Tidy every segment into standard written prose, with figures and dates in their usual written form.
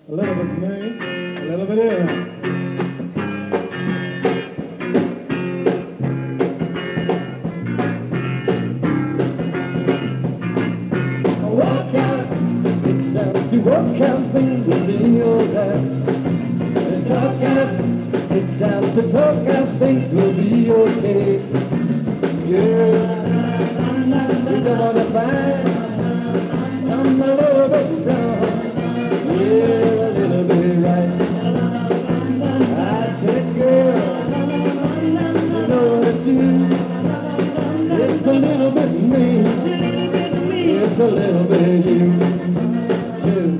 A little bit me, a little bit you. Walk out, it's time to walk out things within your life. Talk out, it's time to talk out things will be okay. Yeah, we don't wanna fight, I'm a little bit wrong. Yeah, a little bit right. I said, girl, you know what to do. It's a little bit me, it's a little bit you, too.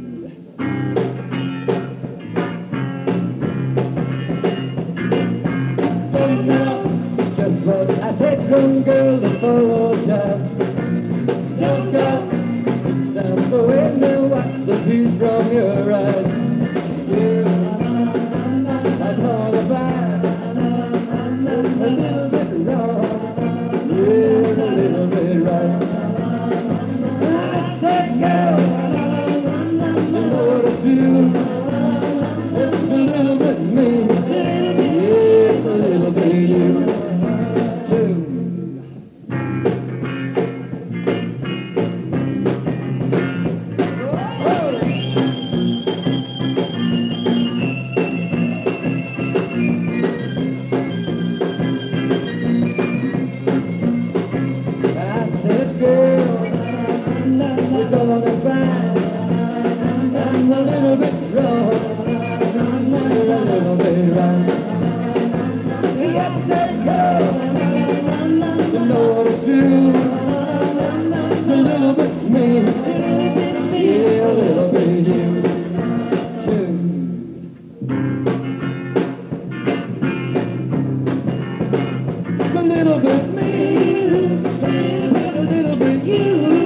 Don't know just what I take from girl to follow time. Don't go down the window, watch the view from your eyes. Yeah, I thought about a little bit wrong. Yeah, a little bit right. I said, girl, you know what to do. It's a little bit me. Yeah, it's a little bit you, too. I'm a little bit wrong, I'm a little bit right. Yes, they go, you know what to do. It's a little bit me, yeah, a little bit you, too. It's a little bit me, a little bit you.